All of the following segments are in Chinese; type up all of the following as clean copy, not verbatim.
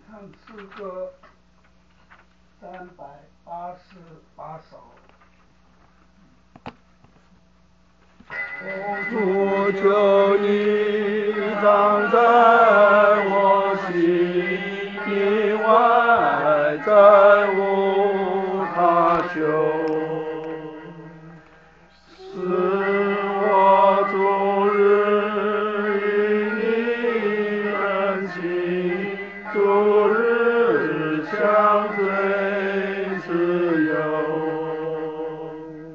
唱诗歌388首。 主求你常在我心，你外再无他求。使我终日与你同行，终日相随自由。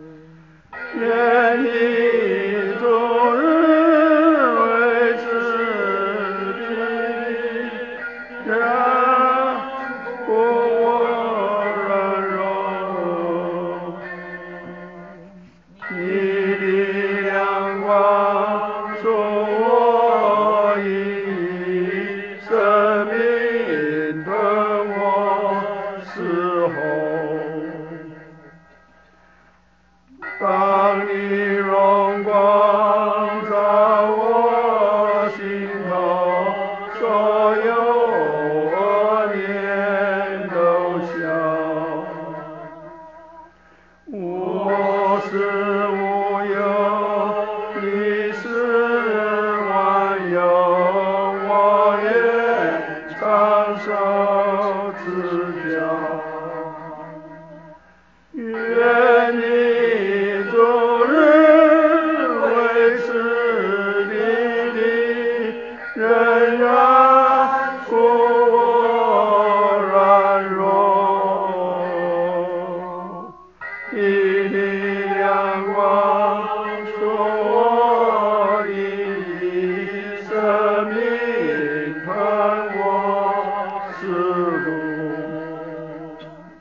愿你终日维持地，让我软弱。你的亮光助我以生命喷我时候，当你荣光照我心头，所有恶念都消。我是无有，你是万有，我愿长守至交。愿你终日维持你的仍然故我软弱。你的亮光助我以生命喷我思路。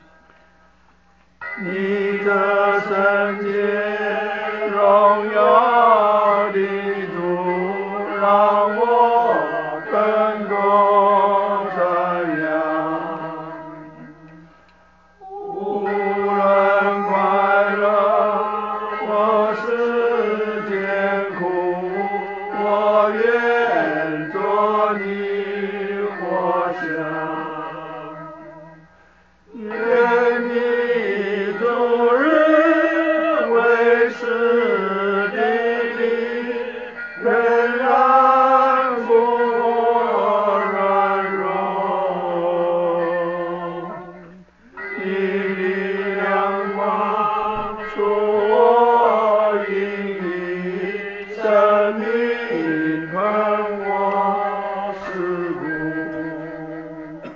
你的圣洁荣耀的主，让我更多赞扬。无论快乐或是艰苦，我愿做你火香。愿你终日维持地里，仍然故我软弱。你的亮光助我以生命喷我思路。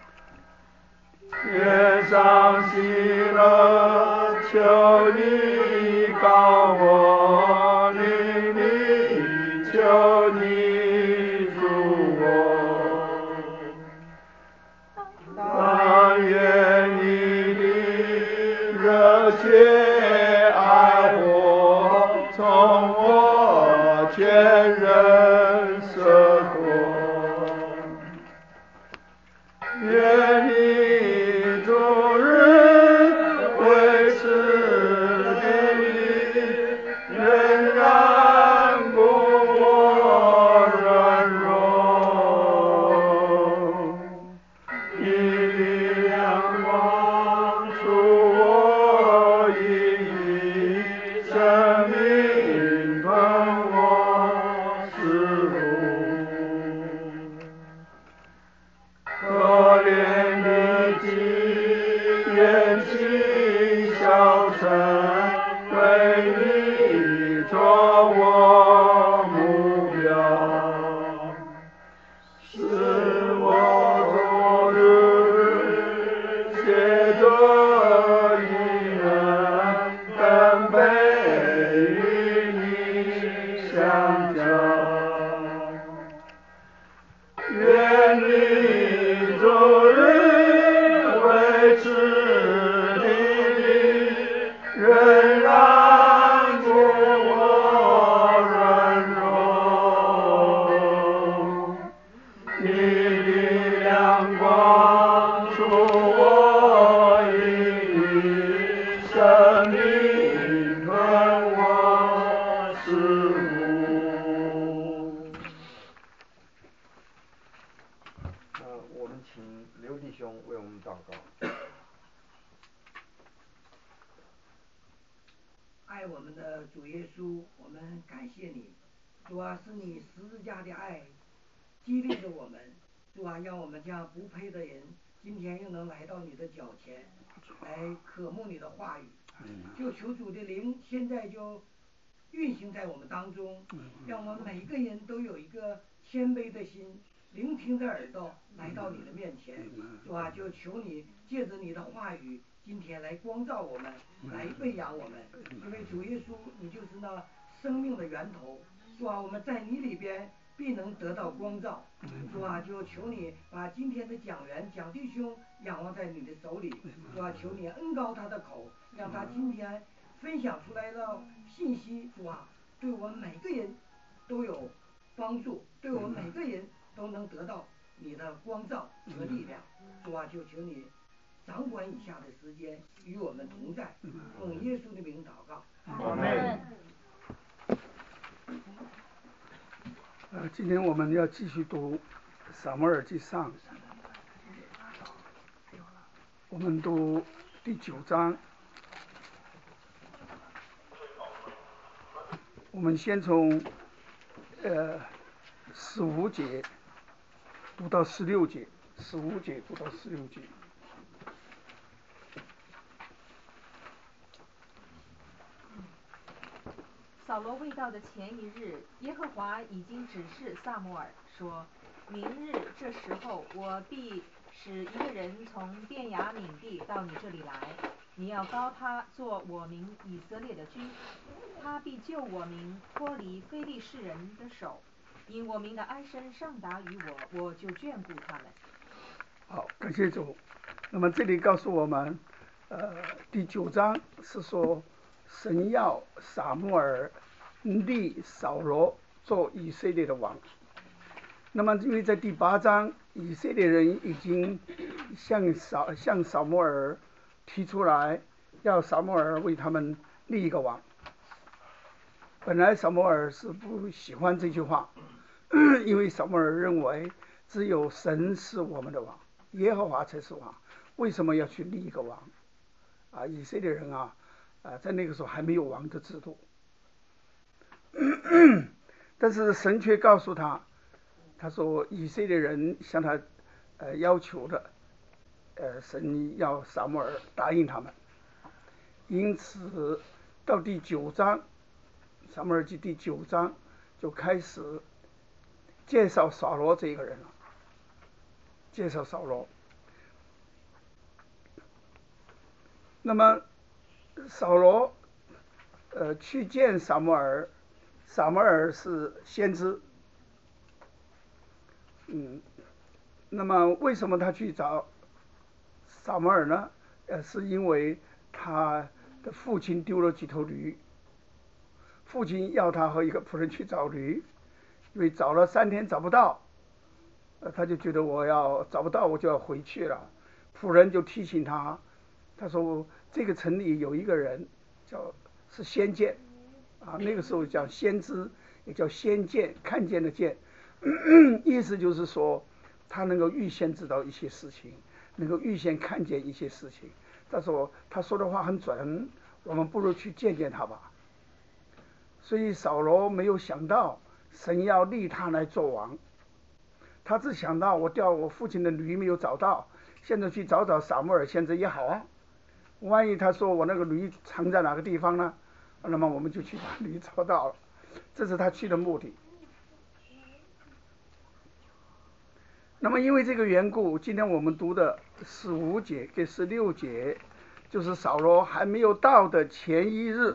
天上喜乐，求你高我，灵里求你助我。但愿你的热切爱火，从我全人射过。愿你终日维持地里，仍然故我软弱。你的亮光助我以生命喷我思路。可怜的己愿其消沉，为你做我目标。使我终日写着一人，更配与你相交。愿你终日维持地里，仍然故我软弱。你的亮光助我以生命喷我思路。 我们请刘弟兄为我们祷告。 爱我们的主耶稣，我们感谢你，主啊，是你十字架的爱激励着我们，主啊，让我们这样不配的人，今天又能来到你的脚前，来渴慕你的话语。就求主的灵现在就运行在我们当中，让我们每一个人都有一个谦卑的心，聆听的耳朵来到你的面前，主啊，就求你借着你的话语，今天来光照我们，来喂养我们，因为主耶稣，你就是那生命的源头，主啊，我们在你里边必能得到光照，主啊，就求你把今天的讲员蒋弟兄仰望在你的手里，主啊，求你恩膏他的口，让他今天分享出来的信息，主啊，对我们每个人都有帮助，对我们每个人都能得到你的光照和力量，主啊，就求你掌管以下的时间，与我们同在，奉耶稣的名祷告。 阿门。 今天我们要继续读撒母耳记上，我们读第9章，我们先从15节读到16节，15节读到16节。 扫罗未到的前一日，耶和华已经指示撒母耳说：明日这时候，我必使一个人从便雅悯地到你这里来，你要膏他做我民以色列的君，他必救我民脱离非利士人的手，因我民的安身上达于我，我就眷顾他们。 好，感谢主。那么这里告诉我们，第9章是说神要撒母耳立扫罗做以色列的王。那么因为在第8章，以色列人已经向扫母耳提出来，要扫母耳为他们立一个王。本来扫母耳是不喜欢这句话，因为扫母耳认为只有神是我们的王，耶和华才是王，为什么要去立一个王？以色列人在那个时候还没有王的制度。但是神却告诉他，他说以色列人向他要求的，神要撒母耳答应他们。因此到第9章，撒母耳记第9章就开始介绍扫罗这个人了，介绍扫罗。那么扫罗去见撒母耳，撒母耳是先知，那么为什么他去找撒母耳呢？是因为他的父亲丢了几头驴，父亲要他和一个仆人去找驴，因为找了3天找不到，他就觉得找不到我就要回去了。仆人就提醒他，他说这个城里有一个人是先见，那个时候叫先知，也叫先见，看见的见，意思就是说他能够预先知道一些事情，能够预先看见一些事情。他说的话很准，我们不如去见见他吧。所以扫罗没有想到神要立他来做王，他只想到我掉我父亲的驴没有找到，现在去找撒母耳先知也好啊。万一他说我那个驴藏在哪个地方呢？那么我们就去把驴找到了，这是他去的目的。那么因为这个缘故，今天我们读的15节跟16节，就是扫罗还没有到的前一日，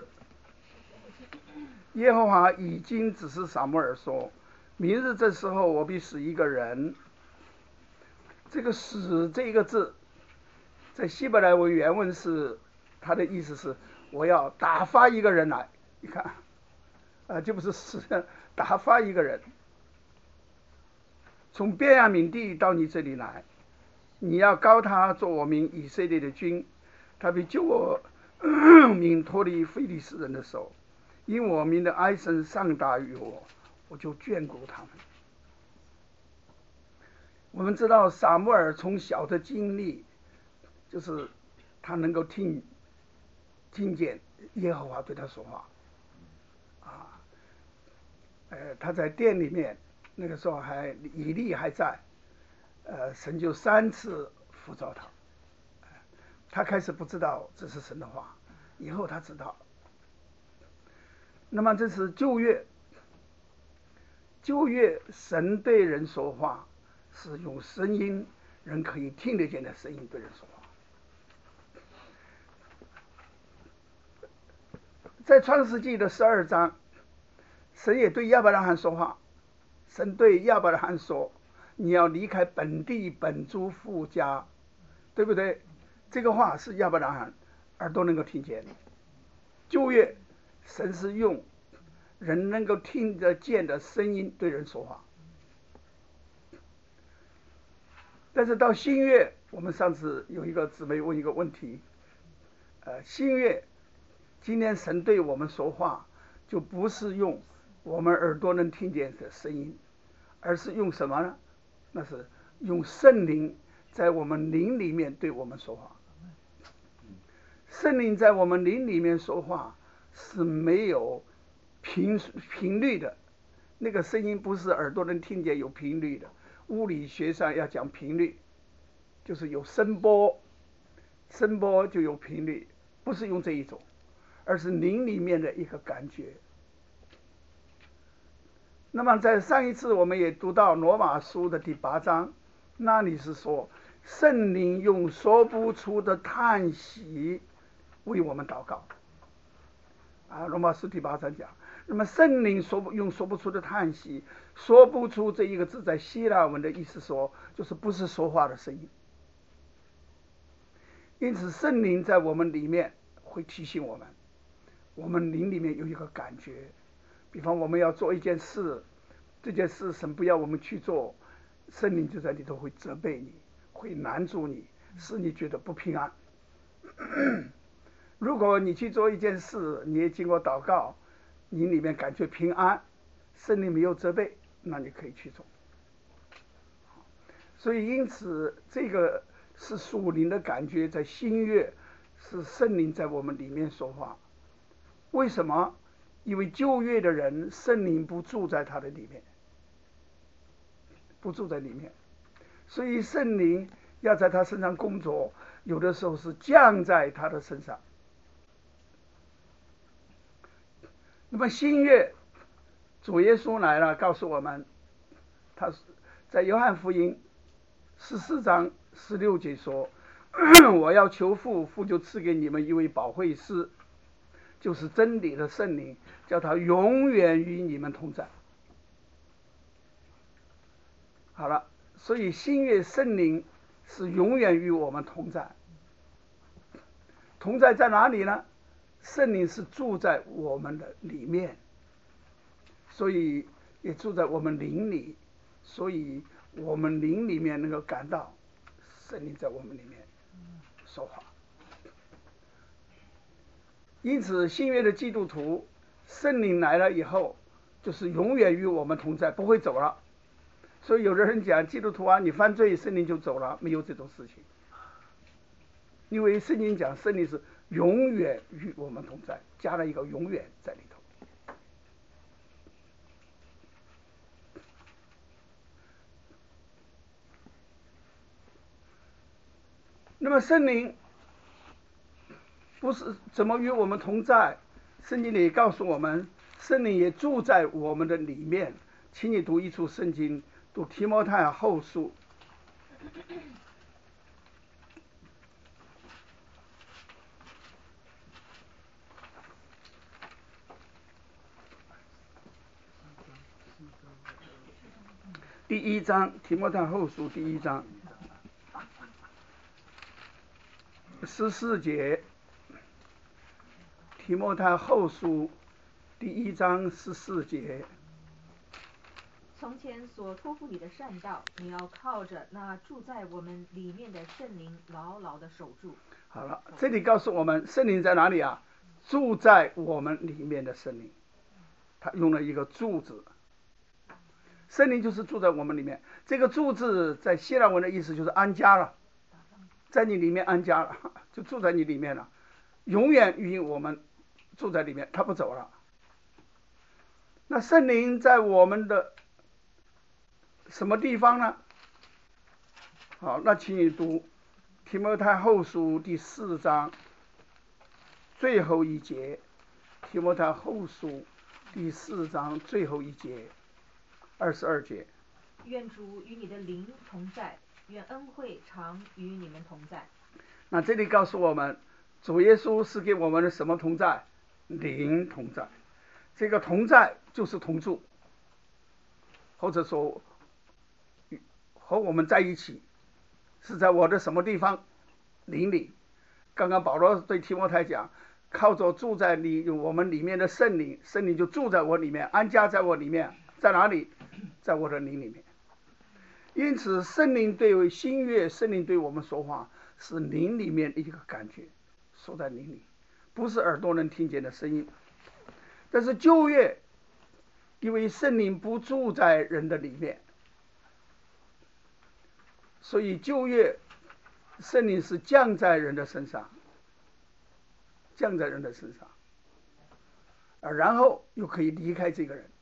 耶和华已经指示撒母耳说，明日这时候我必使一个人。这个使这个字在希伯来文原文是，他的意思是我要打发一个人来，你看就不是使，打发一个人从便雅悯地到你这里来，你要膏他做我民以色列的君，他必救我民脱离非利士人的手，因我民的哀声上达于我，我就眷顾他们。我们知道撒母耳从小的经历，就是他能够听见耶和华对他说话，啊，他在殿里面，那个时候以利还在，神就3次呼召他，他开始不知道这是神的话，以后他知道。那么这是旧约，神对人说话是用声音，人可以听得见的声音对人说话。在创世纪的12章，神也对亚伯拉罕说话，神对亚伯拉罕说，你要离开本地本族父家，对不对？这个话是亚伯拉罕耳朵能够听见的。旧约神是用人能够听得见的声音对人说话，但是到新约，我们上次有一个姊妹问一个问题，新约今天神对我们说话，就不是用我们耳朵能听见的声音，而是用什么呢？那是用圣灵在我们灵里面对我们说话。圣灵在我们灵里面说话是没有频率的，那个声音不是耳朵能听见有频率的。物理学上要讲频率，就是有声波，声波就有频率，不是用这一种，而是灵里面的一个感觉。那么在上一次我们也读到罗马书的第8章，那里是说圣灵用说不出的叹息为我们祷告。罗马书第8章讲，那么圣灵用说不出的叹息，说不出这一个字在希腊文的意思说，就是不是说话的声音。因此圣灵在我们里面会提醒我们，我们灵里面有一个感觉，比方我们要做一件事，这件事神不要我们去做，圣灵就在里头会责备你，会拦住你，使你觉得不平安。如果你去做一件事，你也经过祷告，你里面感觉平安，圣灵没有责备，那你可以去做。所以因此这个是属灵的感觉，在新约是圣灵在我们里面说话。为什么？因为旧约的人圣灵不住在他的里面，不住在里面，所以圣灵要在他身上工作，有的时候是降在他的身上。那么新约主耶稣来了，告诉我们，他在约翰福音14章16节说，我要求父，父就赐给你们一位保惠师，就是真理的圣灵，叫他永远与你们同在。好了，所以新约圣灵是永远与我们同在。同在在哪里呢？圣灵是住在我们的里面，所以也住在我们灵里，所以我们灵里面能够感到圣灵在我们里面说话。因此新约的基督徒，圣灵来了以后就是永远与我们同在，不会走了。所以有的人讲基督徒啊，你犯罪圣灵就走了，没有这种事情。因为圣经讲圣灵是永远与我们同在，加了一个永远在里头。那么圣灵不是怎么与我们同在？圣经里告诉我们，圣灵也住在我们的里面。请你读一处圣经，读提摩太后书。第1章，提摩太后书第1章14节，提摩太后书第1章14节。 从前所托付你的善道，你要靠着那住在我们里面的圣灵牢牢的守住。 好了，这里告诉我们圣灵在哪里啊？住在我们里面的圣灵，他用了一个住字。 圣灵就是住在我们里面。这个住字在希腊文的意思就是安家了，在你里面安家了，就住在你里面了，永远与我们住在里面，他不走了。那圣灵在我们的什么地方呢？好，那请你读提摩太后书第4章最后一节，提摩太后书第4章最后一节，22节。 愿主与你的灵同在，愿恩惠常与你们同在。 那这里告诉我们，主耶稣是给我们的什么同在？灵同在。这个同在就是同住，或者说和我们在一起，是在我的什么地方？灵里。刚刚保罗对提摩太讲，靠着住在我们里面的圣灵，圣灵就住在我里面，安家在我里面，在哪里？在我的灵里面。因此圣灵对新约，圣灵对我们说话是灵里面的一个感觉，说在灵里，不是耳朵能听见的声音。但是旧约因为圣灵不住在人的里面，所以旧约圣灵是降在人的身上，降在人的身上，然后又可以离开这个人。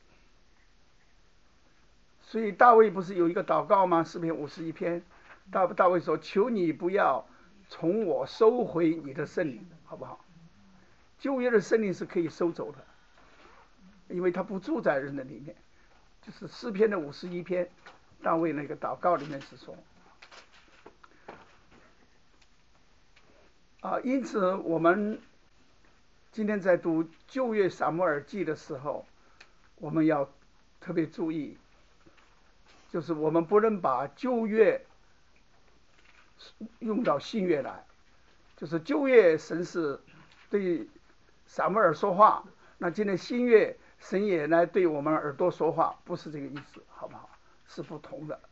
所以大卫不是有一个祷告吗？诗篇51篇，大卫说：“求你不要从我收回你的圣灵，好不好？”旧约的圣灵是可以收走的，因为他不住在人的里面。就是诗篇的51篇，大卫那个祷告里面是说，因此我们今天在读旧约撒母耳记的时候，我们要特别注意，就是我们不能把旧约用到新约来。就是旧约神是对撒母耳说话，那今天新约神也来对我们耳朵说话，不是这个意思，好不好？是不同的。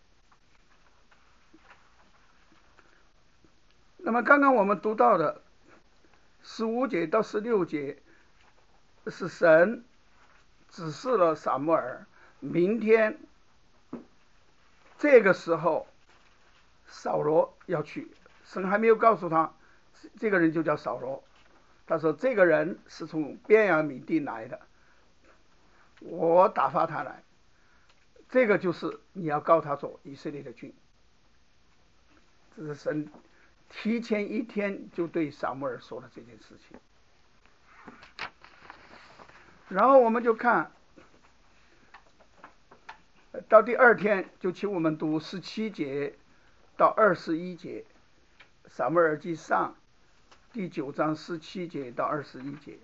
那么刚刚我们读到的15节到16节，是神指示了撒母耳，明天这个时候扫罗要去，神还没有告诉他这个人就叫扫罗，他说这个人是从便雅悯地来的，我打发他来，这个就是你要告他做以色列的君。这是神提前1天就对撒母耳说了这件事情。然后我们就看到第2天，就请我们读17节到21节，撒母耳记上第9章17节到21节。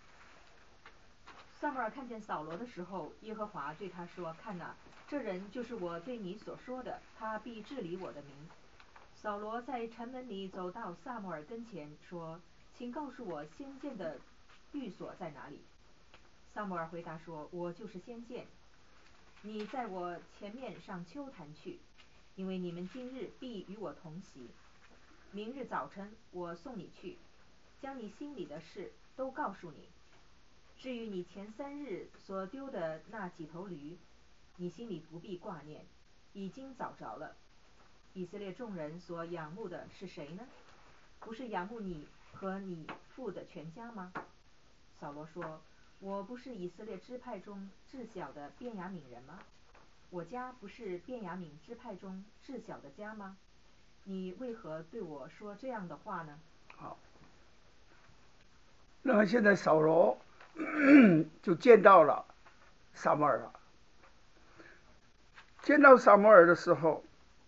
撒母耳看见扫罗的时候，耶和华对他说：“看哪，这人就是我对你所说的，他必治理我的民。”扫罗在城门里走到撒母耳跟前，说：“请告诉我先见的寓所在哪里？”撒母耳回答说：“我就是先见，你在我前面上秋坛去，因为你们今日必与我同席。明日早晨我送你去，将你心里的事都告诉你。至于你前3日所丢的那几头驴，你心里不必挂念，已经找着了。以色列众人所仰慕的是谁呢？不是仰慕你和你父的全家吗？”扫罗说：“我不是以色列支派中至小的便雅悯人吗？我家不是便雅悯支派中至小的家吗？你为何对我说这样的话呢？” 好，那么现在扫罗就见到了撒母耳了。见到撒母耳的时候，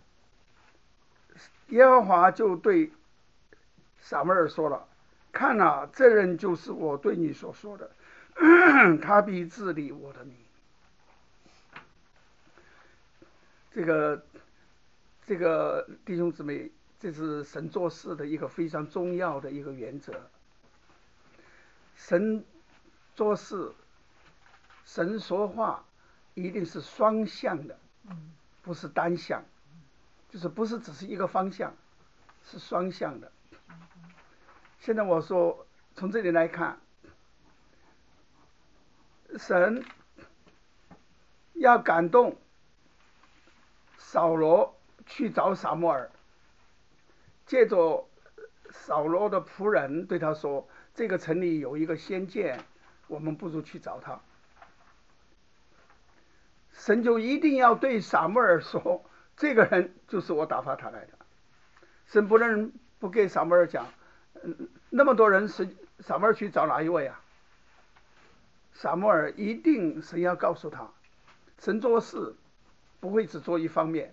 耶和华就对撒母耳说了：“看啊，这人就是我对你所说的，他必治理我的民。”这个弟兄姊妹，这是神做事的一个非常重要的一个原则。神做事，神说话一定是双向的，不是单向，就是不是只是一个方向，是双向的。现在我说从这里来看，神要感动扫罗去找撒母耳，借着扫罗的仆人对他说，这个城里有一个先见，我们不如去找他。神就一定要对撒母耳说，这个人就是我打发他来的。神不能不给撒母耳讲，那么多人撒母耳去找哪一位啊？撒母耳一定神要告诉他，神做事不会只做一方面。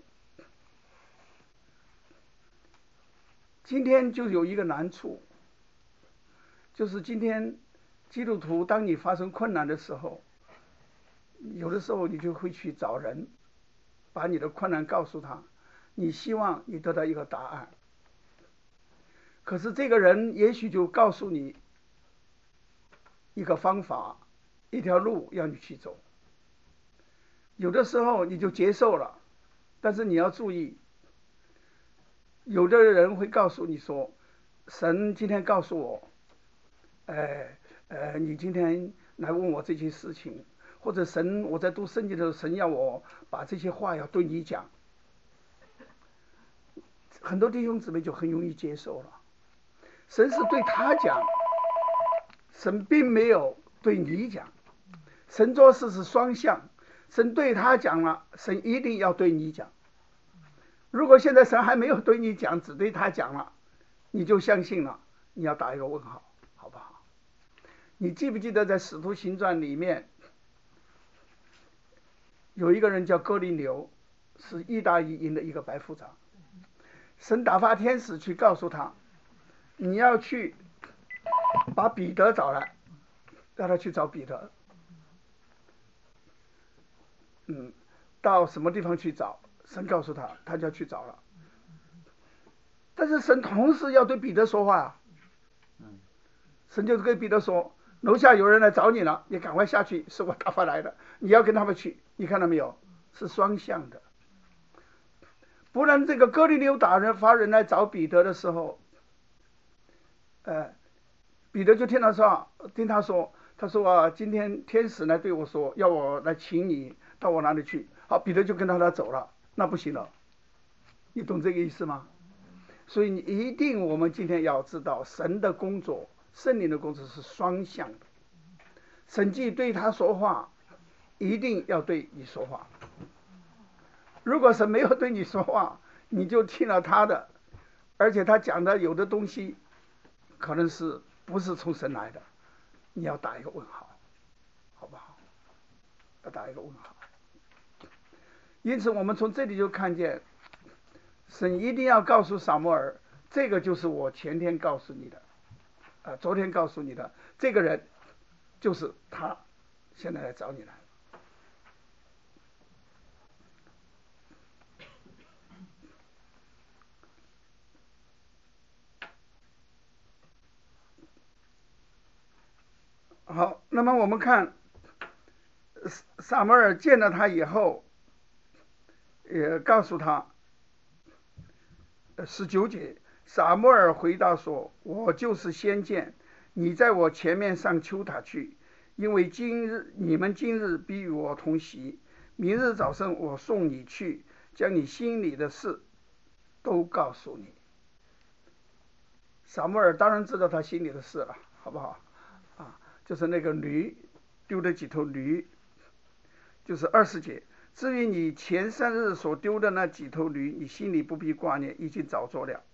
今天就有一个难处，就是今天基督徒当你发生困难的时候，有的时候你就会去找人，把你的困难告诉他，你希望你得到一个答案。可是这个人也许就告诉你一个方法，一条路要你去走。有的时候你就接受了，但是你要注意，有的人会告诉你说，神今天告诉我，你今天来问我这些事情，或者神我在读圣经的时候，神要我把这些话要对你讲。很多弟兄姊妹就很容易接受了，神是对他讲，神并没有对你讲。神做事是双向，神对他讲了，神一定要对你讲。如果现在神还没有对你讲，只对他讲了，你就相信了，你要打一个问号，好不好？你记不记得在使徒行传里面有一个人叫哥尼流，是意大利营的一个百夫长，神打发天使去告诉他，你要去把彼得找来，让他去找彼得。到什么地方去找？神告诉他，他就要去找了。但是神同时要对彼得说话，神就跟彼得说，楼下有人来找你了，你赶快下去，是我打发来的，你要跟他们去。你看到没有？是双向的。不然这个哥尼流发人来找彼得的时候，彼得就听他说，他说啊，今天天使来对我说，要我来请你到我那里去。好，彼得就跟他走了，那不行了。你懂这个意思吗？所以你一定，我们今天要知道，神的工作，圣灵的工作是双向的。神既对他说话，一定要对你说话。如果神没有对你说话，你就听了他的，而且他讲的有的东西可能是不是从神来的，你要打一个问号，好不好？要打一个问号。因此我们从这里就看见，神一定要告诉撒母耳，这个就是我前天告诉你的，昨天告诉你的，这个人就是他，现在来找你来。好，那么我们看撒母耳见了他以后，也告诉他，19节，撒母耳回答说，我就是先见，你在我前面上丘塔去，因为你们今日必与我同席，明日早晨我送你去，将你心里的事都告诉你。撒母耳当然知道他心里的事了，好不好？就是那个驴丢了几头驴，就是20节。至于你前3日所丢的那几头驴，你心里不必挂念，已经早做了。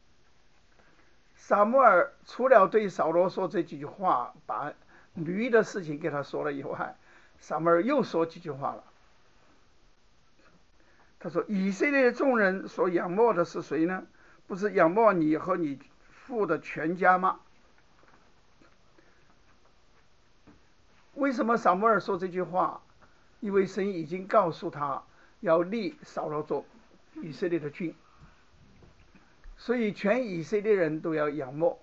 撒母耳除了对扫罗说这几句话，把驴的事情给他说了以外，撒母耳又说几句话了。他说，以色列众人所仰慕的是谁呢？不是仰慕你和你父的全家吗？为什么撒母耳说这句话？因为神已经告诉他要立扫罗做以色列的君，所以全以色列人都要仰慕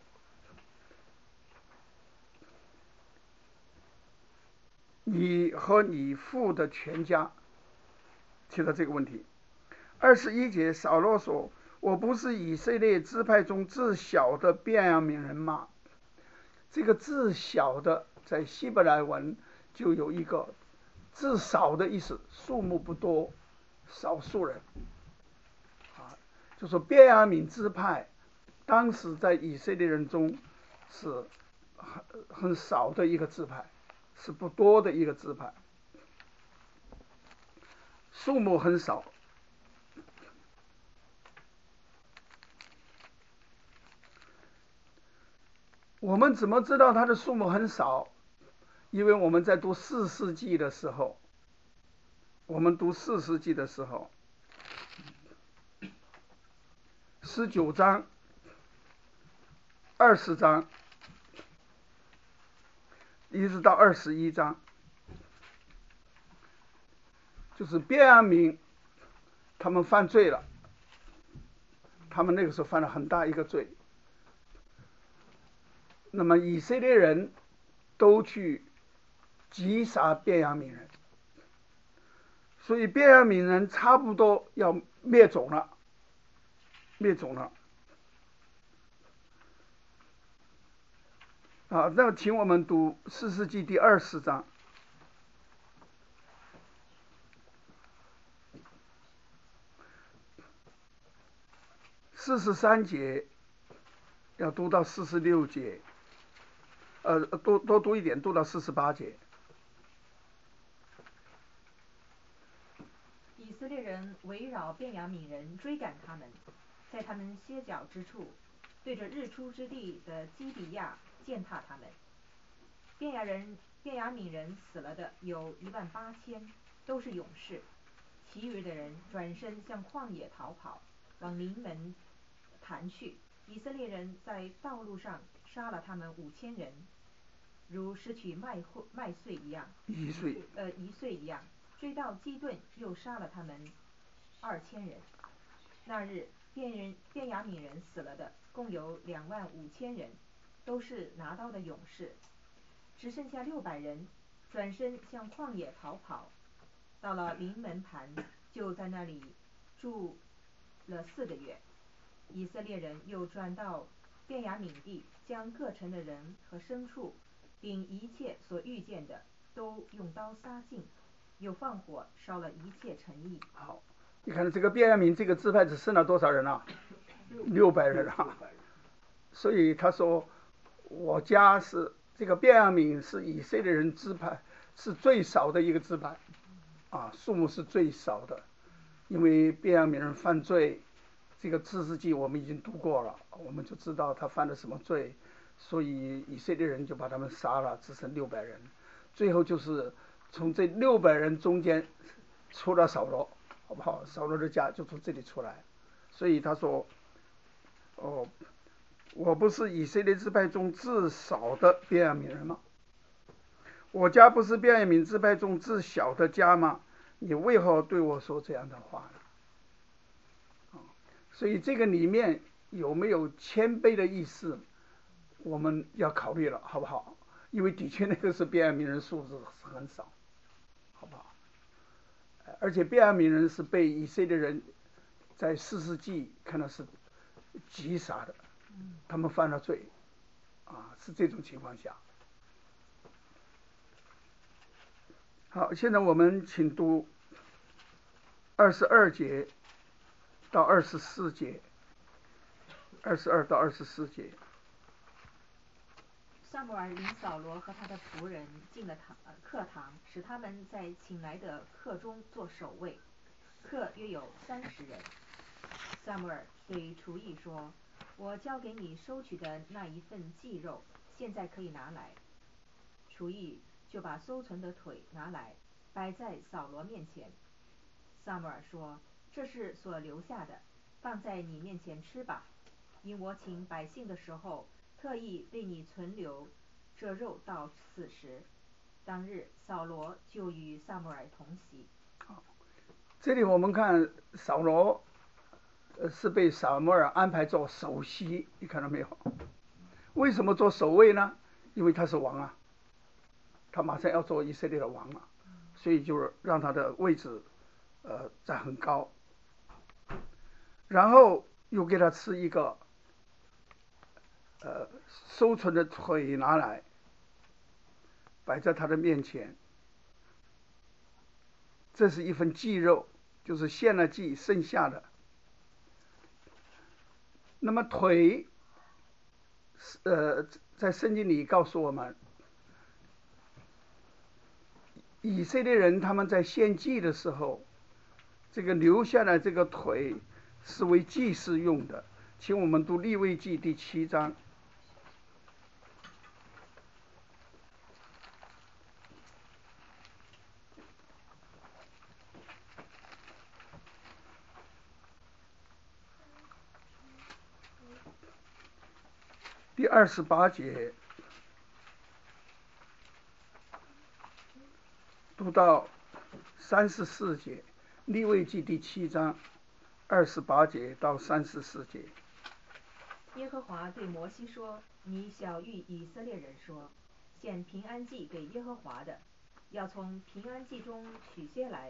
你和你父的全家。提到这个问题。21节，扫罗说，我不是以色列支派中最小的便雅悯人吗？这个最小的在希伯来文就有一个至少的意思，数目不多，少数人。就说便雅悯支派，当时在以色列人中是很少的一个支派，是不多的一个支派，数目很少。我们怎么知道它的数目很少？因为我们在读4世纪的时候，19章、20章，一直到21章，就是便雅悯他们犯罪了，他们那个时候犯了很大一个罪。那么以色列人都去击杀便雅悯人，所以便雅悯人差不多要灭种了。那请我们读4世纪第20章。43节要读到46节，多读一点，读到48节。 以色列人围绕便雅悯人追赶他们，在他们歇脚之处，对着日出之地的基比亚践踏他们。便雅悯人死了的有18000，都是勇士，其余的人转身向旷野逃跑，往临门盘去。以色列人在道路上杀了他们5000人，如拾取麦穗一样，一穗一样。追到基顿，又杀了他们2000人。那日便雅悯人死了的共有25000人，都是拿刀的勇士，只剩下600人，转身向旷野逃跑。到了临门盘，就在那里住了4个月。以色列人又转到便雅悯地，将各城的人和牲畜，并一切所遇见的，都用刀杀尽，又放火烧了一切城邑。 好，你看这个便雅悯这个支派只剩了多少人啊？600人啊。所以他说，我家是这个便雅悯是以色列人支派是最少的一个支派，数目是最少的，因为便雅悯人犯罪。这个4世纪我们已经读过了，我们就知道他犯了什么罪，所以以色列人就把他们杀了，只剩600人。最后就是从这600人中间出了扫罗，好不好？扫罗的家就从这里出来。所以他说，我不是以色列支派中至少的便雅悯人吗？我家不是便雅悯支派中至小的家吗？你为何对我说这样的话呢？所以这个里面有没有谦卑的意思，我们要考虑了，好不好？因为的确那个是便雅悯人数字是很少，好不好？而且便雅悯人是被以色列人在4世纪看到是击杀的，他们犯了罪，是这种情况下。好，现在我们请读22节到24节，22到24节。 撒母耳领扫罗和他的仆人进了客堂，使他们在请来的客中做守卫，客约有30人。撒母耳对厨役说：“我交给你收取的那一份祭肉，现在可以拿来。”厨役就把搜存的腿拿来，摆在扫罗面前。撒母耳说：“这是所留下的，放在你面前吃吧，因我请百姓的时候，特意为你存留这肉到此时。”当日扫罗就与撒母耳同席。 这里我们看扫罗是被撒母耳安排做首席，你看到没有？为什么做守卫呢？因为他是王啊，他马上要做以色列的王了，所以就让他的位置在很高，然后又给他吃一个收存的腿拿来摆在他的面前。 这是一份祭肉，就是献了祭剩下的。那么腿，在圣经里告诉我们，以色列人他们在献祭的时候，这个留下来这个腿是为祭祀用的。请我们读利未记第7章。第28节读到34节，利未记第7章28节到34节。 耶和华对摩西说：“你晓谕以色列人说，献平安祭给耶和华的，要从平安祭中取些来，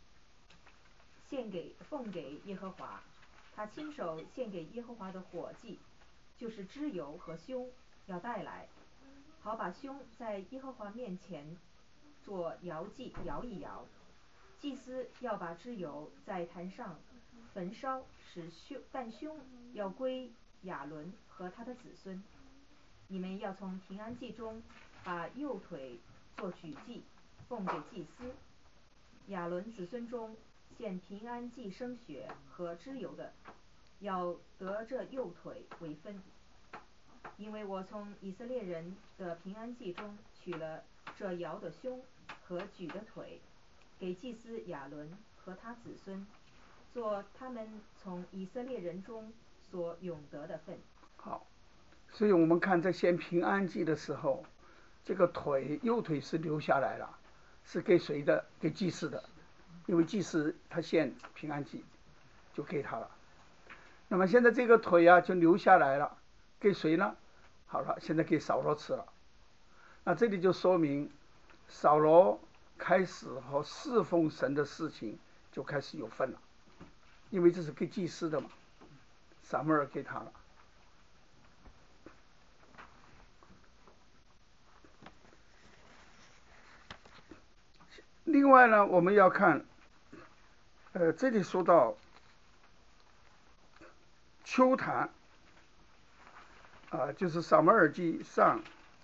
奉给耶和华。他亲手献给耶和华的火祭，就是脂油和胸，要带来，好把胸在耶和华面前做摇祭，摇一摇。祭司要把脂油在坛上焚烧，但胸要归亚伦和他的子孙。你们要从平安祭中把右腿做举祭，奉给祭司。亚伦子孙中献平安祭生血和脂油的，要得这右腿为分。因为我从以色列人的平安祭中取了这摇的胸和举的腿，给祭司亚伦和他子孙，做他们从以色列人中所永得的份。” 好，所以我们看在献平安祭的时候，这个右腿是留下来了，是给谁的？给祭司的，因为祭司他献平安祭，就给他了。那么现在这个腿啊就留下来了，给谁呢？好了，现在给扫罗吃了。那这里就说明扫罗开始和侍奉神的事情就开始有份了，因为这是给祭司的嘛，撒母耳给他了。另外呢，我们要看，这里说到丘坛，就是撒母耳记上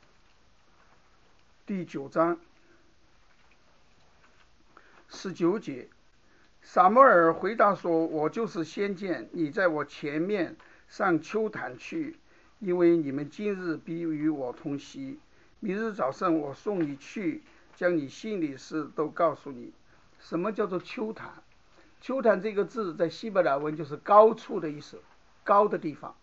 第9章19节，撒母耳回答说：“我就是先见，你在我前面上丘坛去，因为你们今日必与我同席。明日早上我送你去，将你心里事都告诉你。”什么叫做丘坛？丘坛这个字在希伯来文就是高处的意思，高的地方。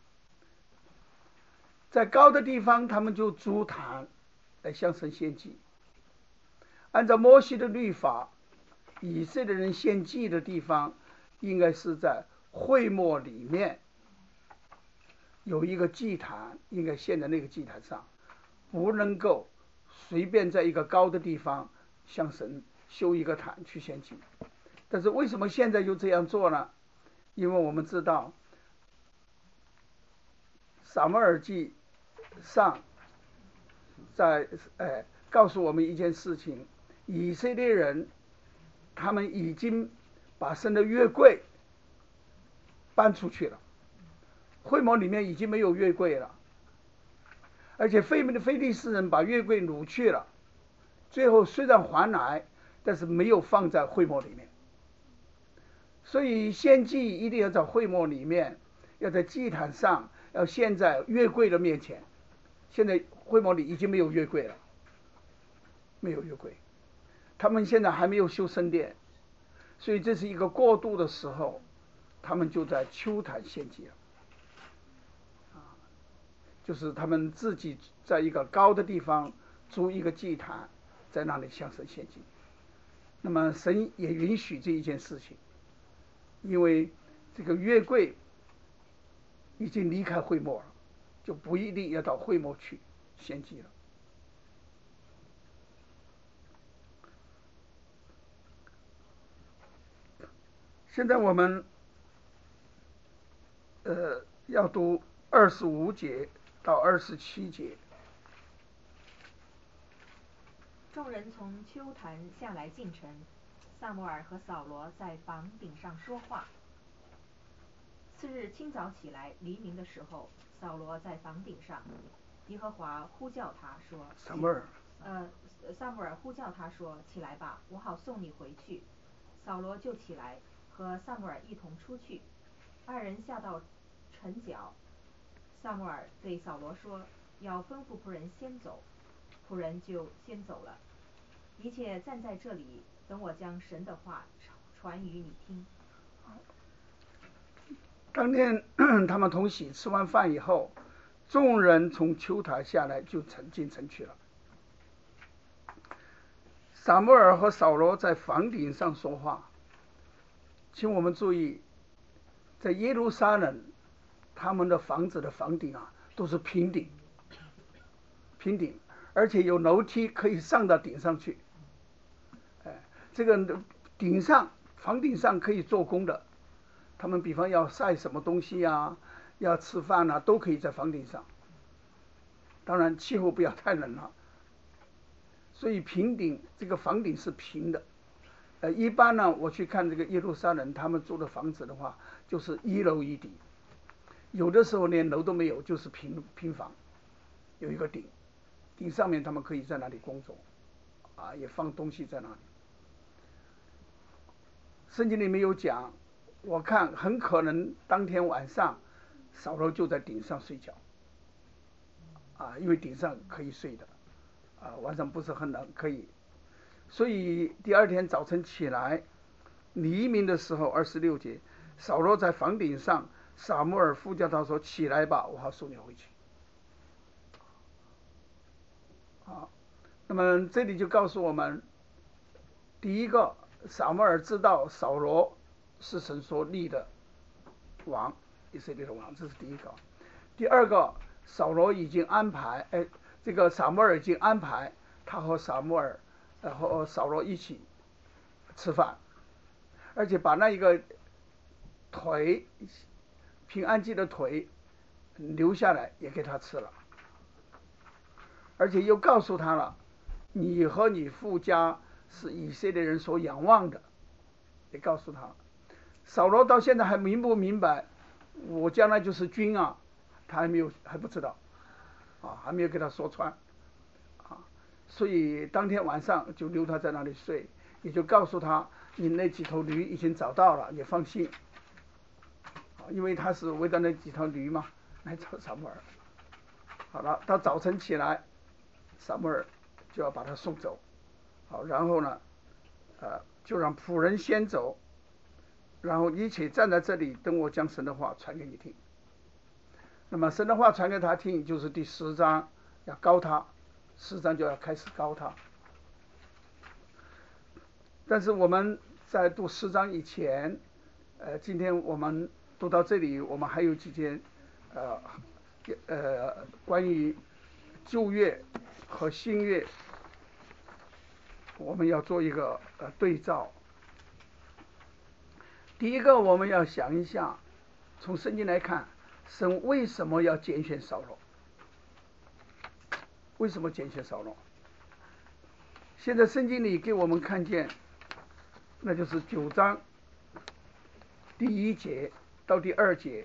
在高的地方，他们就筑坛来向神献祭。按照摩西的律法，以色列人献祭的地方应该是在会幕里面有一个祭坛，应该献在那个祭坛上，不能够随便在一个高的地方向神修一个坛去献祭。但是为什么现在就这样做呢？因为我们知道撒母耳记上在告诉我们一件事情，以色列人他们已经把神的约柜搬出去了，会幕里面已经没有约柜了，而且非利士人把约柜掳去了，最后虽然还来，但是没有放在会幕里面。所以献祭一定要在会幕里面，要在祭坛上，要献在约柜的面前。现在会幕里已经没有约柜了，没有约柜，他们现在还没有修圣殿，所以这是一个过渡的时候，他们就在丘坛献祭了，就是他们自己在一个高的地方筑一个祭坛，在那里向神献祭。那么神也允许这一件事情，因为这个约柜已经离开会幕了，就不一定要到会幕去献祭了。现在我们要读25节到27节。 众人从丘坛下来进城， 撒母耳和扫罗在房顶上说话。次日清早起来，黎明的时候，扫罗在房顶上，耶和华呼叫他说： 撒母耳， 撒母耳呼叫他说：起来吧，我好送你回去。扫罗就起来，和撒母耳一同出去。二人下到城角，撒母耳对扫罗说：要吩咐仆人先走。仆人就先走了。一切站在这里，等我将神的话传与你听。 当天他们同喜吃完饭以后，众人从丘台下来，就进城去了。撒母耳和扫罗在房顶上说话。请我们注意，在耶路撒冷，他们的房子的房顶都是平顶，而且有楼梯可以上到顶上去。这个房顶上可以做工的，他们比方要晒什么东西要吃饭都可以在房顶上。当然气候不要太冷了，所以这个房顶是平的。一般呢，我去看这个耶路撒冷他们住的房子的话，就是一楼一底，有的时候连楼都没有，就是平房，有一个顶上面他们可以在那里工作，也放东西在那里。圣经里没有讲，我看很可能当天晚上扫罗就在顶上睡觉，因为顶上可以睡的，晚上不是很冷，可以。所以第二天早晨起来，黎明的时候，26节，扫罗在房顶上，撒母耳呼叫他说：起来吧，我好送你回去。那么这里就告诉我们，第一个，撒母耳知道扫罗是神所立的王，以色列的王，这是第一个。第二个，扫罗已经安排，这个撒母耳已经安排他和撒母耳和扫罗一起吃饭，而且把那一个腿平安祭的腿留下来也给他吃了，而且又告诉他了，你和你父家是以色列人所仰望的，也告诉他。扫罗到现在还明不明白我将来就是君他还不知道还没有给他说穿所以当天晚上就留他在那里睡，也就告诉他，你那几头驴已经找到了，你放心，因为他是为了那几头驴嘛来找撒母耳。好了，到早晨起来，撒母耳就要把他送走。好，然后呢就让仆人先走，然后一起站在这里，等我将神的话传给你听。那么神的话传给他听，就是第10章要膏他，10章就要开始膏他。但是我们在读10章以前，今天我们读到这里，我们还有几件关于旧约和新约，我们要做一个对照。第一个，我们要想一下，从圣经来看，神为什么要拣选扫罗？为什么拣选扫罗？现在圣经里给我们看见，那就是9章第1节到第2节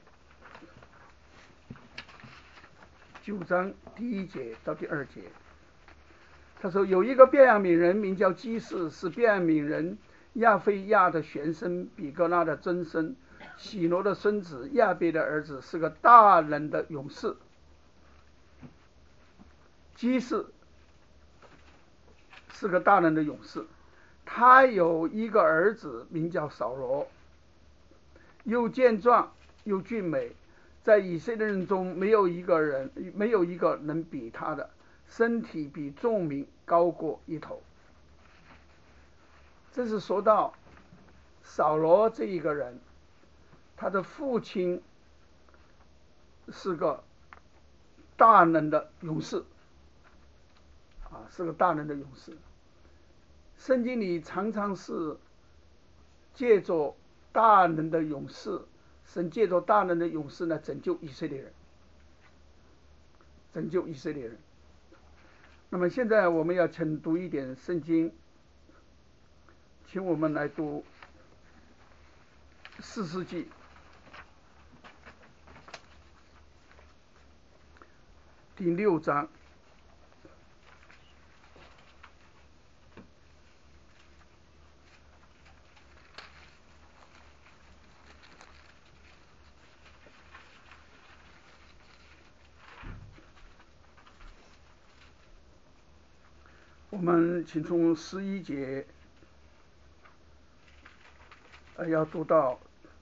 ，9章第1节到第2节。他说有一个便雅悯人名叫基士，是便雅悯人亚非亚的玄孙，比格拉的曾孙，喜罗的孙子，亚别的儿子，是个大能的勇士。基士是个大能的勇士，他有一个儿子名叫扫罗，又健壮又俊美，在以色列人中没有一个能比他的，身体比众民高过一头。这是说到扫罗这一个人，他的父亲是个大能的勇士，是个大能的勇士。圣经里常常是借着大能的勇士，神借着大能的勇士呢拯救以色列人，拯救以色列人。那么现在我们要晨读一点圣经， 请我们来读士师记第6章。我们请从11节要读到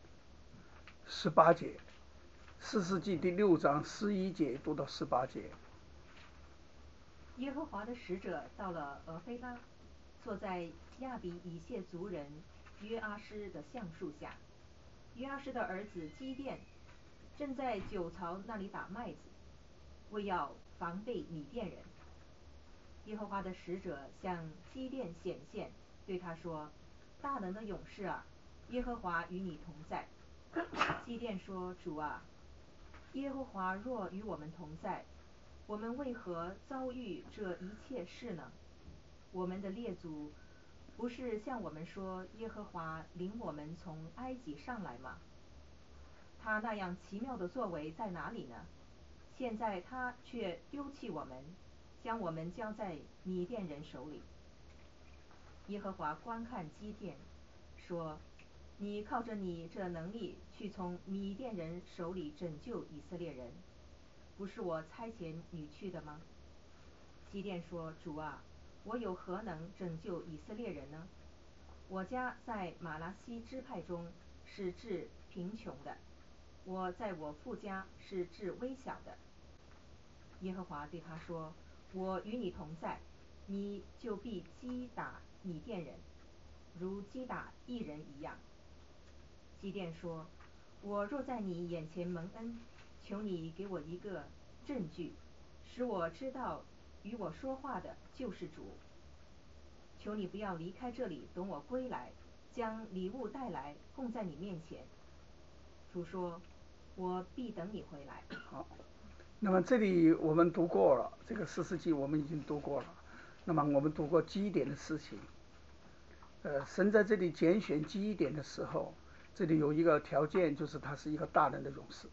18节，士师记第6章11节读到18节。 耶和华的使者到了俄斐拉，坐在亚比以谢族人约阿施的橡树下。约阿施的儿子基甸正在酒槽那里打麦子，为要防备米甸人。耶和华的使者向基甸显现，对他说：大能的勇士啊，耶和华与你同在。基甸说：主啊，耶和华若与我们同在，我们为何遭遇这一切事呢？我们的列祖不是向我们说，耶和华领我们从埃及上来吗？他那样奇妙的作为在哪里呢？现在他却丢弃我们，将我们交在米甸人手里。耶和华观看基甸，说：你靠着你这能力去从米甸人手里拯救以色列人，不是我差遣你去的吗？基甸说：主啊，我有何能拯救以色列人呢？我家在马拿西支派中是治贫穷的，我在我父家是治微小的。耶和华对他说：我与你同在，你就必击打米甸人，如击打一人一样。基甸说：我若在你眼前蒙恩，求你给我一个证据，使我知道与我说话的就是主。求你不要离开这里，等我归来，将礼物带来，供在你面前。主说：我必等你回来。 好，那么这里我们读过了，这个士师记我们已经读过了。那么我们读过基甸的事情。神在这里拣选基甸的时候，这里有一个条件，就是他是一个大能的勇士。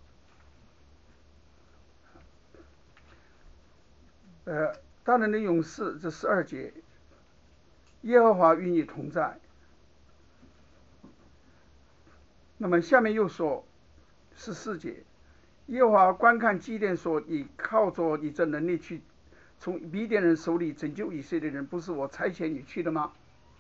大能的勇士，这12节，耶和华与你同在。那么下面又说14节，耶和华观看基甸说：你靠着你这能力去从米甸人手里拯救以色列人，不是我差遣你去的吗？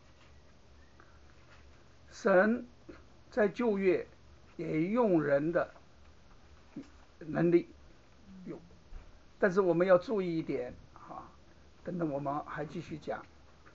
神在旧约也用人的能力用，但是我们要注意一点啊，等等我们还继续讲。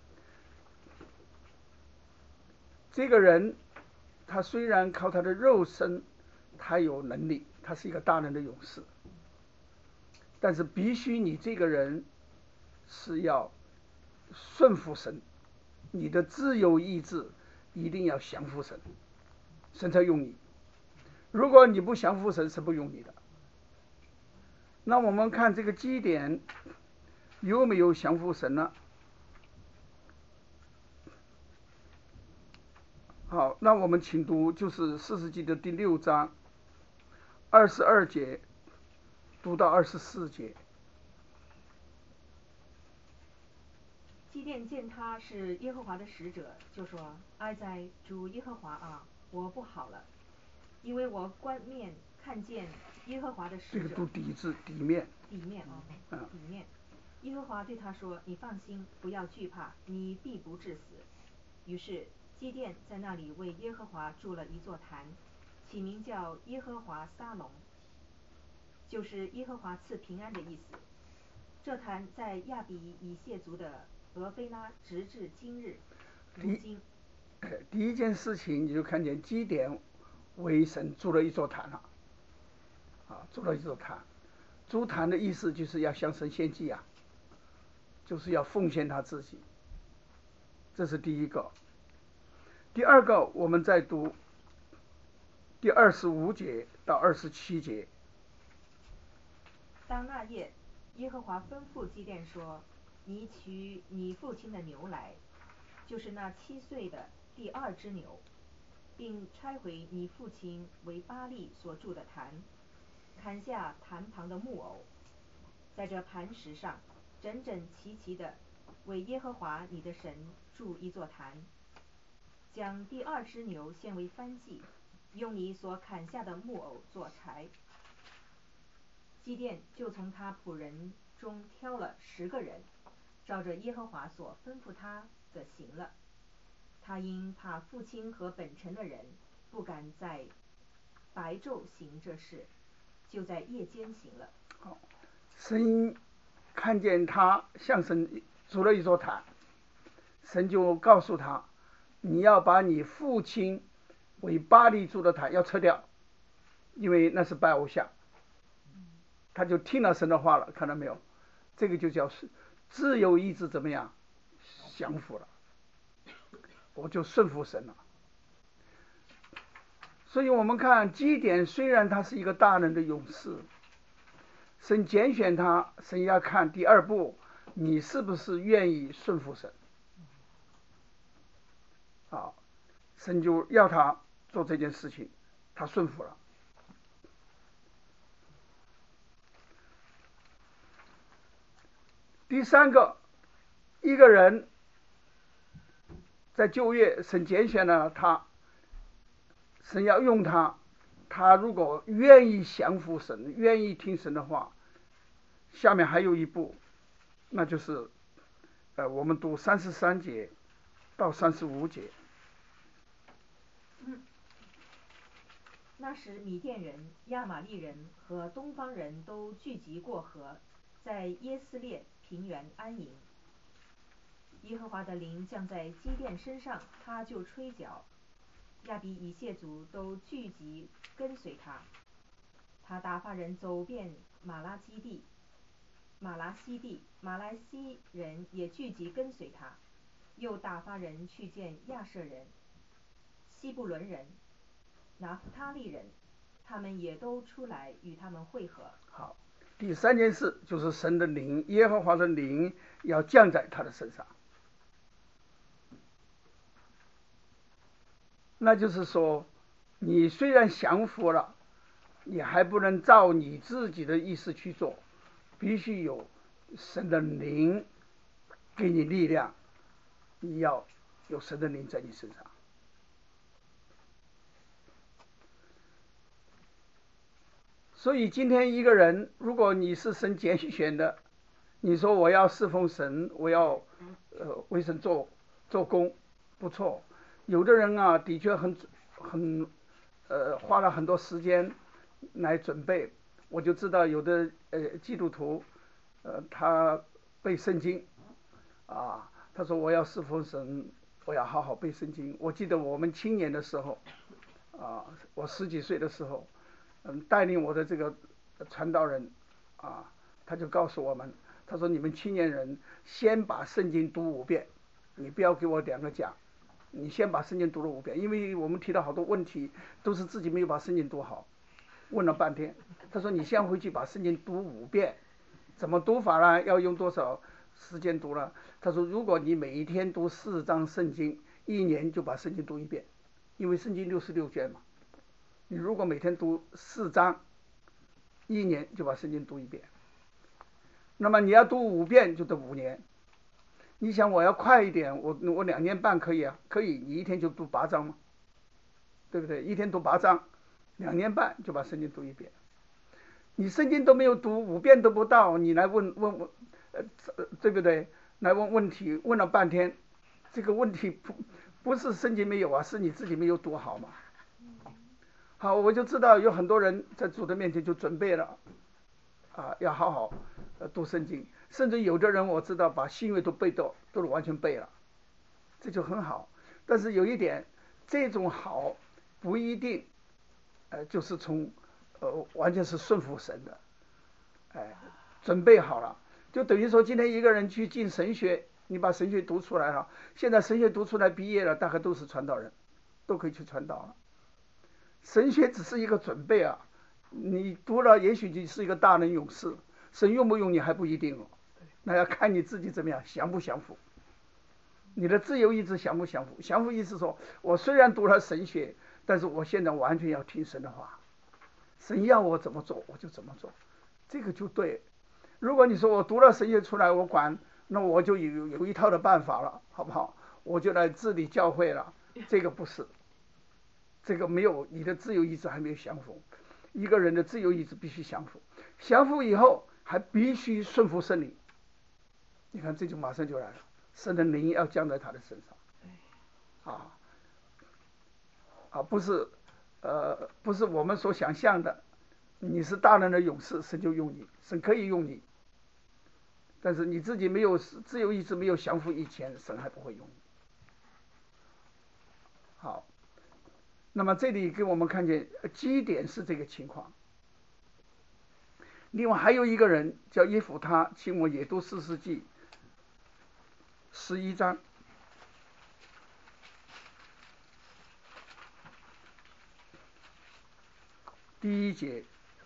这个人他虽然靠他的肉身他有能力，他是一个大能的勇士，但是必须你这个人是要顺服神，你的自由意志一定要降服神，神才用你。如果你不降服神，是不用你的。那我们看这个基甸有没有降服神呢？好，那我们请读就是士师记的第6章22节读到24节。 基甸见他是耶和华的使者，就说：哀哉，主耶和华啊，我不好了，因为我观面看见耶和华的使者。 这个读底字，底面。 底面啊，底面。耶和华对他说：你放心，不要惧怕，你必不致死。于是基甸在那里为耶和华筑了一座坛，起名叫耶和华撒龙，就是耶和华赐平安的意思。这坛在亚比以谢族的俄斐拉直至今日。如今第一件事情你就看见基甸为神筑了一座坛了，筑了一座坛。筑坛的意思就是要向神献祭啊，就是要奉献他自己，这是第一个。第二个，我们再读第25节到27节。 当那夜，耶和华吩咐基甸说：你取你父亲的牛来，就是那7岁的第二只牛，并拆毁你父亲为巴力所筑的坛，砍下坛旁的木偶，在这磐石上整整齐齐的为耶和华你的神筑一座坛，将第二只牛献为燔祭，用你所砍下的木偶做柴。基甸就从他仆人中挑了10个人，照着耶和华所吩咐他的行了。他因怕父亲和本城的人，不敢在白昼行这事，就在夜间行了。 神看见他向神筑了一座坛，神就告诉他，你要把你父亲为巴力筑的坛要撤掉，因为那是拜偶像。他就听了神的话了，看到没有？这个就叫自由意志怎么样降服了，我就顺服神了。所以我们看基甸，虽然他是一个大能的勇士，神拣选他，神要看第二步，你是不是愿意顺服神。好，神就要他做这件事情，他顺服了。第三个，一个人在旧约，神拣选了他，神要用他，他如果愿意降服神，愿意听神的话，下面还有一步，那就是我们读33节到35节。 那时米甸人、亚玛利人和东方人都聚集过河，在耶斯列平原安营。耶和华的灵降在基甸身上，他就吹角，亚比以谢族都聚集跟随他。他打发人走遍马拉西地，马来西人也聚集跟随他，又打发人去见亚舍人、西布伦人、拿弗他利人，他们也都出来与他们会合。 好，第三件事就是神的灵，耶和华的灵要降在他的身上。那就是说，你虽然降服了，你还不能照你自己的意思去做，必须有神的灵给你力量，你要有神的灵在你身上。所以今天一个人，如果你是神拣选的，你说我要侍奉神，我要为神做工，不错。有的人啊，的确花了很多时间来准备。我就知道有的基督徒，他背圣经啊，他说我要侍奉神，我要好好背圣经。我记得我们青年的时候啊，我10几岁的时候，带领我的这个传道人啊，他就告诉我们，他说你们青年人先把圣经读5遍，你不要给我2个讲，你先把圣经读了5遍，因为我们提到好多问题都是自己没有把圣经读好，问了半天。他说你先回去把圣经读5遍，怎么读法呢？要用多少时间读了？他说如果你每一天读4章圣经，1年就把圣经读1遍，因为圣经66卷嘛。你如果每天读4章，1年就把圣经读1遍。那么你要读5遍就得5年。你想我要快一点，我2年半可以啊，可以，你1天就读8章嘛，对不对？1天读8章，2年半就把圣经读1遍。你圣经都没有读5遍都不到，你来问对不对？来问问题，问了半天，这个问题不是圣经没有啊，是你自己没有读好嘛。好，我就知道有很多人在主的面前就准备了啊，要好好读圣经，甚至有的人我知道把新约都背都完全背了，这就很好。但是有一点，这种好不一定就是从完全是顺服神的，准备好了，就等于说今天一个人去进神学，你把神学读出来了，现在神学读出来毕业了，大概都是传道人，都可以去传道了。神学只是一个准备啊，你读了也许就是一个大能勇士，神用不用你还不一定哦，那要看你自己怎么样，降不降服。 你的自由意志降不降服？降服意思说，我虽然读了神学，但是我现在完全要听神的话，神要我怎么做我就怎么做，这个就对。如果你说我读了神学出来我管，那我就有一套的办法了，好不好？我就来治理教会了，这个不是，这个没有，你的自由意志还没有降服。一个人的自由意志必须降服，降服以后还必须顺服圣灵。你看这就马上就来了，神的灵要降在他的身上，不是我们所想象的，你是大能的勇士，神就用你，神可以用你，但是你自己没有自由意志，没有降服以前，神还不会用你。好，那么这里给我们看见基点是这个情况。另外还有一个人叫耶弗他，请我也读士师记11章第1节，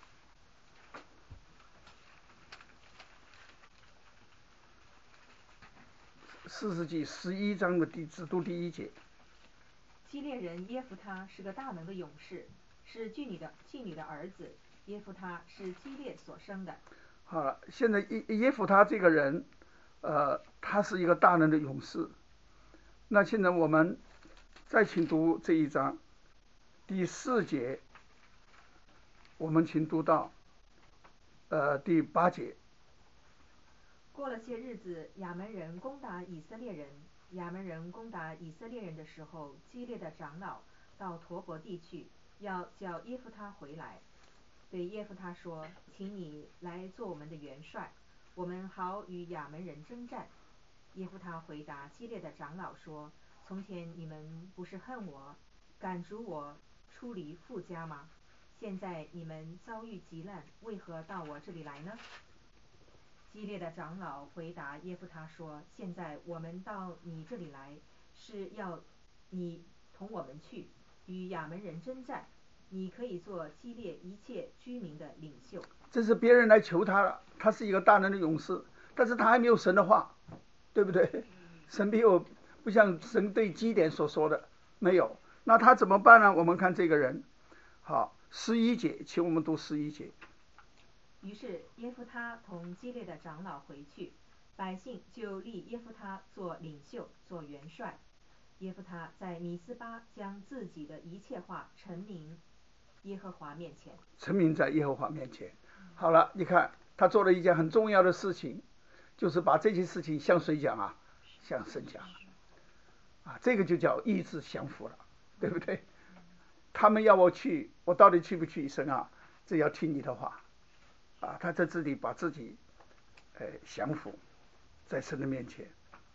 士师记11章的只读第1节。 基列人耶弗他是个大能的勇士，是妓女的儿子。耶弗他是基列所生的。 好了，现在耶弗他这个人，他是一个大能的勇士。那现在我们再请读这一章第4节，我们请读到第8节。 过了些日子，亚门人攻打以色列人。亚门人攻打以色列人的时候，基列的长老到陀伯地去，要叫耶弗他回来，对耶弗他说：“请你来做我们的元帅，我们好与亚门人征战。”耶弗他回答基列的长老说：“从前你们不是恨我，赶逐我出离父家吗？现在你们遭遇急难，为何到我这里来呢？”基列的长老回答耶弗他说：“现在我们到你这里来，是要你同我们去与亚门人征战，你可以做基列一切居民的领袖。” 这是别人来求他了，他是一个大能的勇士，但是他还没有神的话，对不对？神没有，不像神对基点所说的没有，那他怎么办呢？我们看这个人，好，11节，请我们读11节。 于是耶弗他同基列的长老回去，百姓就立耶弗他做领袖，做元帅。耶弗他在米斯巴将自己的一切话陈明耶和华面前。 陈明在耶和华面前。好了，你看他做了一件很重要的事情，就是把这些事情向谁讲啊？向神讲啊，这个就叫意志降服了，对不对？他们要我去，我到底去不去？神啊，这要听你的话。他在这里把自己降服在神的面前。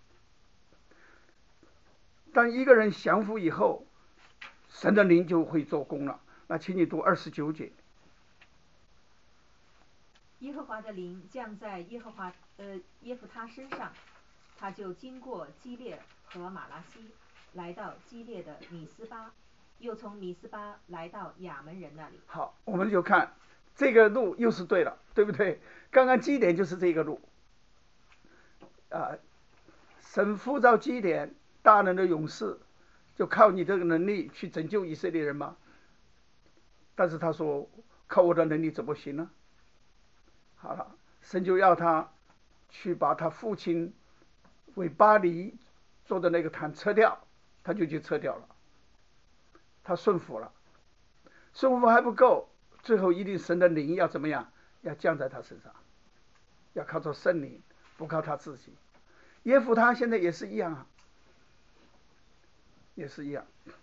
当一个人降服以后，神的灵就会做工了。那请你读29节。 耶和华的灵降在耶弗他身上，他就经过基列和马拉西，来到基列的米斯巴，又从米斯巴来到亚门人那里。 好，我们就看这个路又是对了，对不对？刚刚基点就是这个路神呼召基点，大能的勇士，就靠你这个能力去拯救以色列人吗？但是他说靠我的能力怎么行呢？好了，神就要他去把他父亲为巴黎做的那个坛撤掉，他就去撤掉了。他顺服了，顺服还不够，最后一定神的灵要怎么样？要降在他身上，要靠着圣灵，不靠他自己。耶弗他现在也是一样啊，也是一样。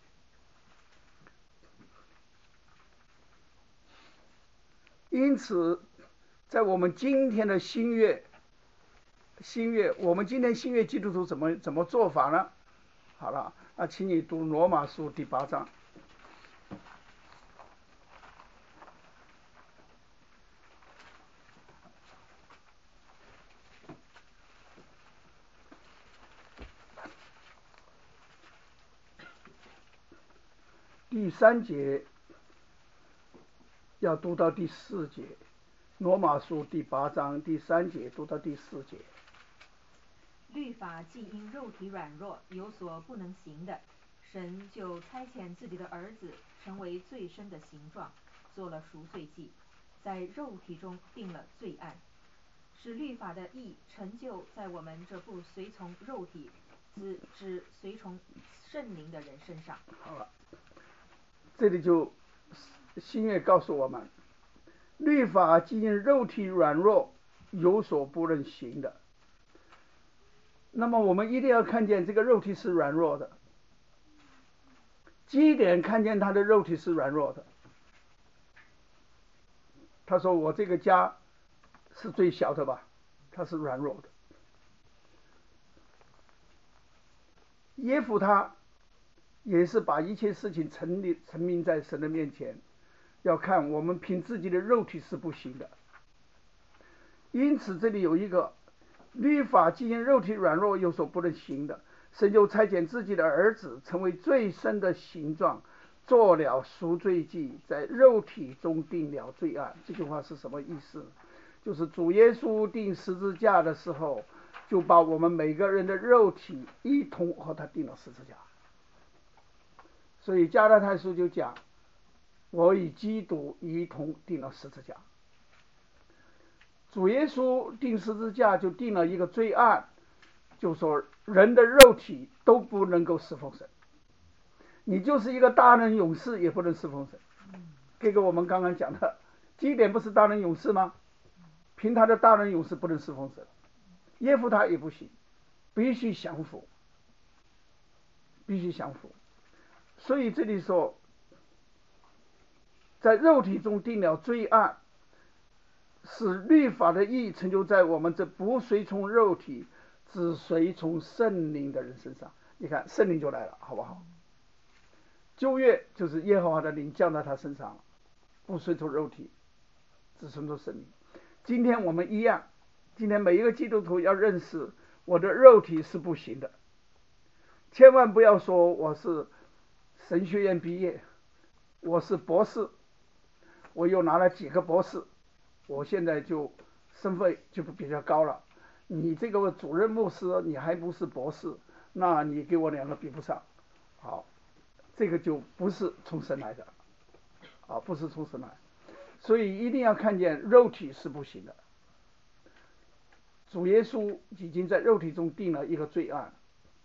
因此在我们今天的新月，我们今天新月基督徒怎么做法呢？好了，那请你读罗马书第8章。第3节要读到第4节，罗马书第8章第3节读到第4节。 律法既因肉体软弱有所不能行的，神就差遣自己的儿子成为最深的形状，做了赎罪祭，在肉体中定了罪案，使律法的义成就在我们这不随从肉体只随从圣灵的人身上。 好了，这里就新约告诉我们，律法既因肉体软弱有所不能行的，那么我们一定要看见这个肉体是软弱的。基甸看见他的肉体是软弱的，他说我这个家是最小的吧，他是软弱的。耶夫他也是把一切事情陈明在神的面前，要看我们凭自己的肉体是不行的。因此这里有一个律法既因肉体软弱有所不能行的，神就差遣自己的儿子成为最深的形状，做了赎罪祭，在肉体中定了罪案。这句话是什么意思？就是主耶稣钉十字架的时候，就把我们每个人的肉体一同和他钉了十字架。所以加拉太书就讲，我与基督一同钉了十字架。主耶稣钉十字架就定了一个罪案，就说人的肉体都不能够侍奉神，你就是一个大能勇士也不能侍奉神。这个我们刚刚讲的，基甸不是大能勇士吗？凭他的大能勇士不能侍奉神，耶夫他也不行，必须降服，必须降服。所以这里说，在肉体中定了罪案，使律法的义成就在我们这不随从肉体只随从圣灵的人身上。你看圣灵就来了，好不好？旧约就是耶和华的灵降在他身上，不随从肉体只随从圣灵。今天我们一样，今天每一个基督徒要认识，我的肉体是不行的。千万不要说我是神学院毕业，我是博士，我又拿了几个博士，我现在就身份就比较高了。你这个主任牧师你还不是博士，那你给我两个比不上。好，这个就不是从神来的，不是从神来。所以一定要看见肉体是不行的。主耶稣已经在肉体中定了一个罪案，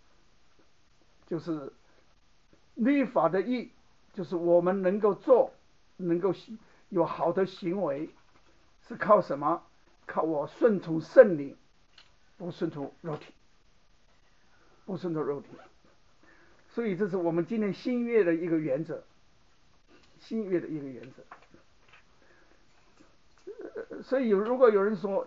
就是律法的义，就是我们能够做，能够有好的行为，是靠什么？靠我顺从圣灵，不顺从肉体，不顺从肉体。所以这是我们今天新约的一个原则，新约的一个原则。所以如果有人说，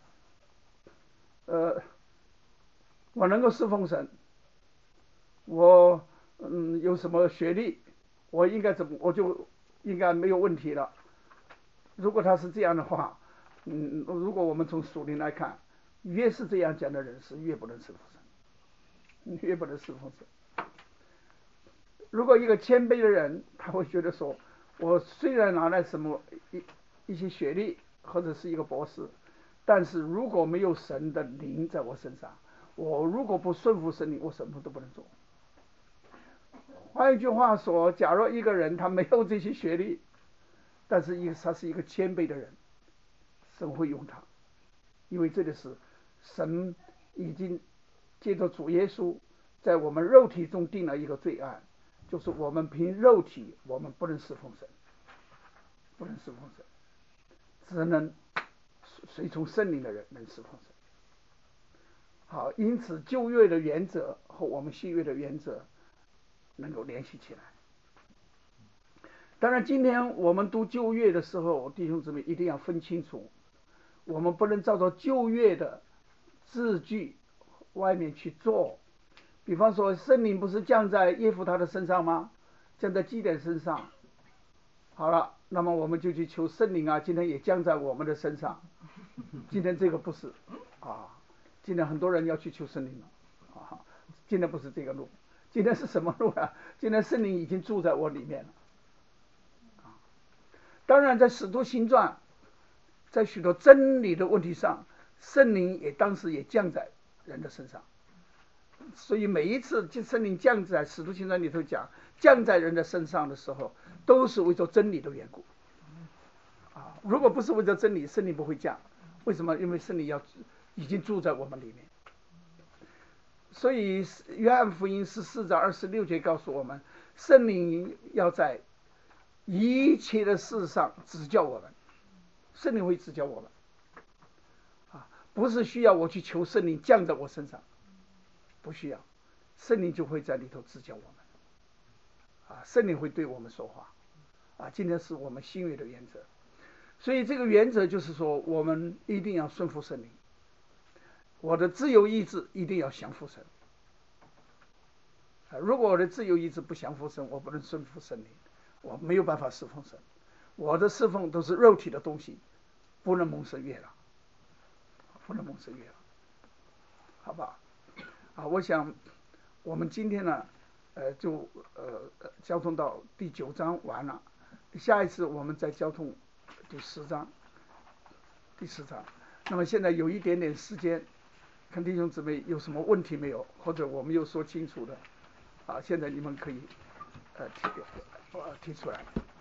我能够侍奉神，我有什么学历，我应该怎么，我就应该没有问题了。如果他是这样的话，如果我们从属灵来看，越是这样讲的人是越不能侍奉神，越不能侍奉神。如果一个谦卑的人，他会觉得说，我虽然拿了什么一些学历或者是一个博士，但是如果没有神的灵在我身上，我如果不顺服神灵，我什么都不能做。换一句话说，假如一个人他没有这些学历，但是他是一个谦卑的人，神会用他，因为这里是神已经借着主耶稣在我们肉体中定了一个罪案，就是我们凭肉体我们不能侍奉神，不能侍奉神，只能随从圣灵的人能侍奉神。好，因此旧约的原则和我们新约的原则能够联系起来。当然今天我们读旧约的时候，弟兄姊妹一定要分清楚，我们不能照着旧约的字句外面去做。比方说圣灵不是降在耶夫他的身上吗？降在基甸身上。好了，那么我们就去求圣灵啊，今天也降在我们的身上。今天这个不是今天很多人要去求圣灵了今天不是这个路。今天是什么路啊？今天圣灵已经住在我里面了当然在使徒行传，在许多真理的问题上，圣灵当时也降在人的身上， 所以每一次圣灵降在使徒行传里头讲降在人的身上的时候，都是为着真理的缘故。如果不是为着真理，圣灵不会降。为什么？因为圣灵已经住在我们里面。所以约翰福音14章26节告诉我们，圣灵要在一切的事上指教我们，圣灵会指教我们。不是需要我去求圣灵降在我身上，不需要，圣灵就会在里头指教我们。圣灵会对我们说话。今天是我们新约的原则。所以这个原则就是说，我们一定要顺服圣灵，我的自由意志一定要降服神。如果我的自由意志不降服神，我不能顺服圣灵，我没有办法侍奉神。我的侍奉都是肉体的东西，不能蒙神悦纳，不能蒙神悦纳，好吧？我想我们今天呢，就交通到第9章完了，下一次我们再交通第10章。那么现在有一点点时间，看弟兄姊妹有什么问题没有，或者我没有说清楚的，现在你们可以提出来。